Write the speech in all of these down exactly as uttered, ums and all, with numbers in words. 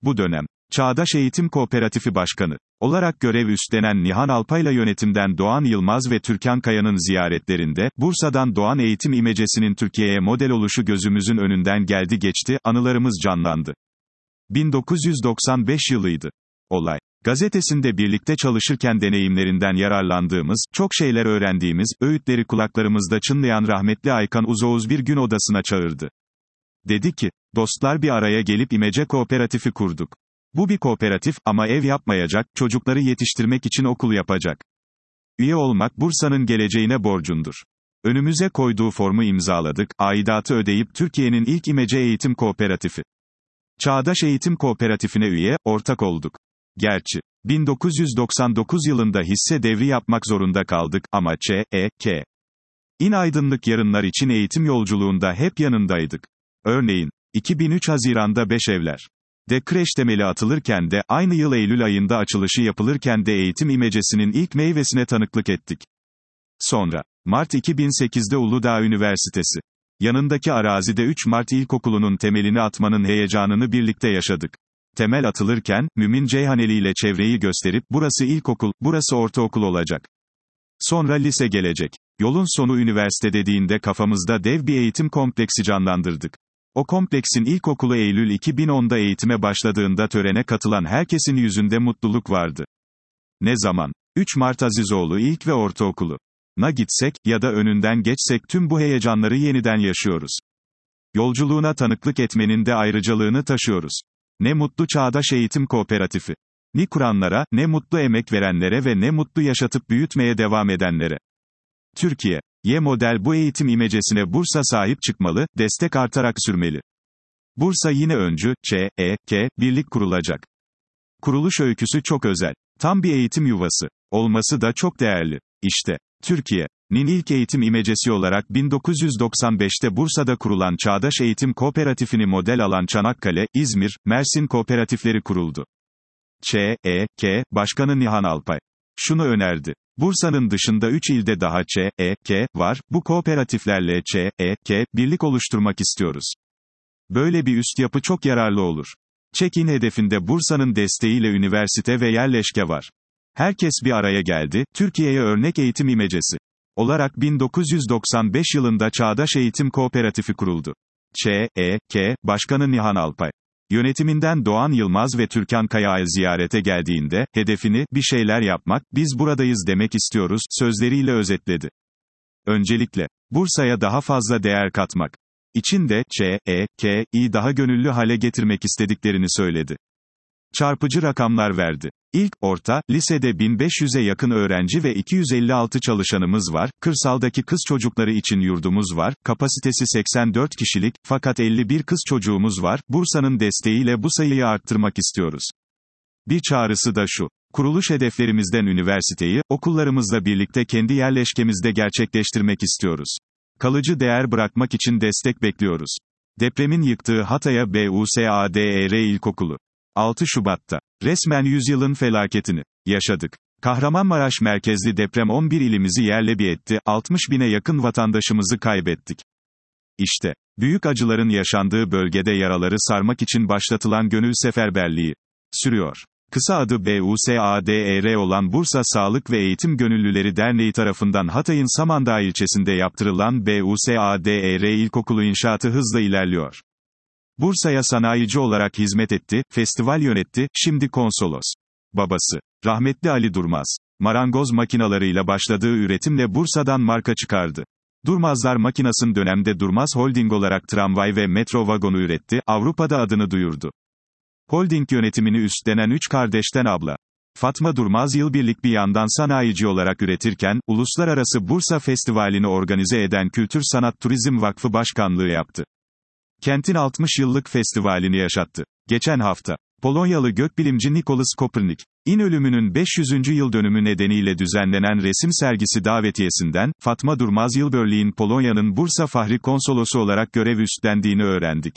Bu dönem, Çağdaş Eğitim Kooperatifi Başkanı olarak görev üstlenen Nihan Alpay'la yönetimden Doğan Yılmaz ve Türkan Kaya'nın ziyaretlerinde, Bursa'dan doğan eğitim imecesinin Türkiye'ye model oluşu gözümüzün önünden geldi geçti, anılarımız canlandı. bin dokuz yüz doksan beş yılıydı. Olay. Gazetesinde birlikte çalışırken deneyimlerinden yararlandığımız, çok şeyler öğrendiğimiz, öğütleri kulaklarımızda çınlayan rahmetli Aykan Uzoğuz bir gün odasına çağırdı. Dedi ki, dostlar bir araya gelip imece kooperatifi kurduk. Bu bir kooperatif, ama ev yapmayacak, çocukları yetiştirmek için okul yapacak. Üye olmak Bursa'nın geleceğine borcundur. Önümüze koyduğu formu imzaladık, aidatı ödeyip Türkiye'nin ilk imece eğitim kooperatifi. Çağdaş Eğitim Kooperatifine üye, ortak olduk. Gerçi, bin dokuz yüz doksan dokuz yılında hisse devri yapmak zorunda kaldık, ama Ç, E, K. İn aydınlık yarınlar için eğitim yolculuğunda hep yanındaydık. Örneğin, iki bin üç Haziran'da Beşevler de kreş temeli atılırken de, aynı yıl Eylül ayında açılışı yapılırken de eğitim imecesinin ilk meyvesine tanıklık ettik. Sonra, Mart iki bin sekizde Uludağ Üniversitesi. Yanındaki arazide üç Mart İlkokulu'nun temelini atmanın heyecanını birlikte yaşadık. Temel atılırken, Mümin Ceyhaneli ile çevreyi gösterip, burası ilkokul, burası ortaokul olacak. Sonra lise gelecek. Yolun sonu üniversite dediğinde kafamızda dev bir eğitim kompleksi canlandırdık. O kompleksin ilkokulu Eylül iki bin onda eğitime başladığında törene katılan herkesin yüzünde mutluluk vardı. Ne zaman? üç Mart Azizoğlu ilk ve ortaokulu na gitsek, ya da önünden geçsek tüm bu heyecanları yeniden yaşıyoruz. Yolculuğuna tanıklık etmenin de ayrıcalığını taşıyoruz. Ne mutlu Çağdaş Eğitim Kooperatifi ni kuranlara, ne mutlu emek verenlere ve ne mutlu yaşatıp büyütmeye devam edenlere. Türkiye, Y model bu eğitim imecesine Bursa sahip çıkmalı, destek artarak sürmeli. Bursa yine öncü, Ç, E, K, birlik kurulacak. Kuruluş öyküsü çok özel. Tam bir eğitim yuvası olması da çok değerli. İşte, Türkiye'nin ilk eğitim imecesi olarak bin dokuz yüz doksan beşte Bursa'da kurulan Çağdaş Eğitim Kooperatifini model alan Çanakkale, İzmir, Mersin kooperatifleri kuruldu. Ç, E, K, Başkanı Nihan Alpay şunu önerdi. Bursa'nın dışında üç ilde daha Ç, E, K, var, bu kooperatiflerle Ç, E, K, birlik oluşturmak istiyoruz. Böyle bir üst yapı çok yararlı olur. Check-in hedefinde Bursa'nın desteğiyle üniversite ve yerleşke var. Herkes bir araya geldi, Türkiye'ye örnek eğitim imecesi olarak bin dokuz yüz doksan beş yılında Çağdaş Eğitim Kooperatifi kuruldu. Ç, E, K, Başkanı Nihan Alpay yönetiminden Doğan Yılmaz ve Türkan Kaya'yı ziyarete geldiğinde, hedefini, bir şeyler yapmak, biz buradayız demek istiyoruz, sözleriyle özetledi. Öncelikle, Bursa'ya daha fazla değer katmak için de, Ç, E, K'yi daha gönüllü hale getirmek istediklerini söyledi. Çarpıcı rakamlar verdi. İlk, orta, lisede bin beş yüze yakın öğrenci ve iki yüz elli altı çalışanımız var, kırsaldaki kız çocukları için yurdumuz var, kapasitesi seksen dört kişilik, fakat elli bir kız çocuğumuz var, Bursa'nın desteğiyle bu sayıyı arttırmak istiyoruz. Bir çağrısı da şu. Kuruluş hedeflerimizden üniversiteyi, okullarımızla birlikte kendi yerleşkemizde gerçekleştirmek istiyoruz. Kalıcı değer bırakmak için destek bekliyoruz. Depremin yıktığı Hatay'a Busader İlkokulu. altı Şubat'ta, resmen yüzyılın felaketini yaşadık. Kahramanmaraş merkezli deprem on bir ilimizi yerle bir etti, altmış bine yakın vatandaşımızı kaybettik. İşte, büyük acıların yaşandığı bölgede yaraları sarmak için başlatılan gönül seferberliği sürüyor. Kısa adı Busader olan Bursa Sağlık ve Eğitim Gönüllüleri Derneği tarafından Hatay'ın Samandağ ilçesinde yaptırılan Busader İlkokulu inşaatı hızla ilerliyor. Bursa'ya sanayici olarak hizmet etti, festival yönetti, şimdi konsolos. Babası, rahmetli Ali Durmaz, marangoz makinalarıyla başladığı üretimle Bursa'dan marka çıkardı. Durmazlar Makinas'ın dönemde Durmaz Holding olarak tramvay ve metro vagonu üretti, Avrupa'da adını duyurdu. Holding yönetimini üstlenen üç kardeşten abla Fatma Durmaz yılbirlik bir yandan sanayici olarak üretirken, Uluslararası Bursa Festivali'ni organize eden Kültür Sanat Turizm Vakfı Başkanlığı yaptı. Kentin altmış yıllık festivalini yaşattı. Geçen hafta, Polonyalı gökbilimci Nicholas Kopernik'in ölümünün beş yüzüncü yıl dönümü nedeniyle düzenlenen resim sergisi davetiyesinden, Fatma Durmaz Yılbörliğin Polonya'nın Bursa Fahri Konsolosu olarak görev üstlendiğini öğrendik.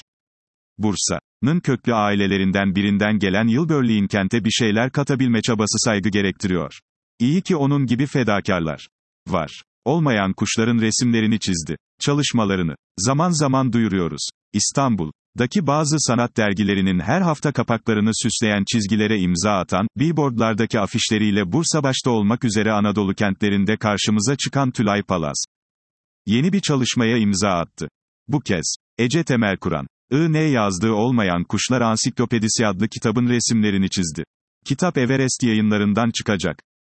Bursa'nın köklü ailelerinden birinden gelen Yılbörliğin kente bir şeyler katabilme çabası saygı gerektiriyor. İyi ki onun gibi fedakarlar var. Olmayan kuşların resimlerini çizdi. Çalışmalarını zaman zaman duyuruyoruz. İstanbul daki bazı sanat dergilerinin her hafta kapaklarını süsleyen çizgilere imza atan, billboardlardaki afişleriyle Bursa başta olmak üzere Anadolu kentlerinde karşımıza çıkan Tülay Palaz, yeni bir çalışmaya imza attı. Bu kez, Ece Temelkuran, I N yazdığı olmayan Kuşlar Ansiklopedisi adlı kitabın resimlerini çizdi. Kitap Everest Yayınlarından çıkacak.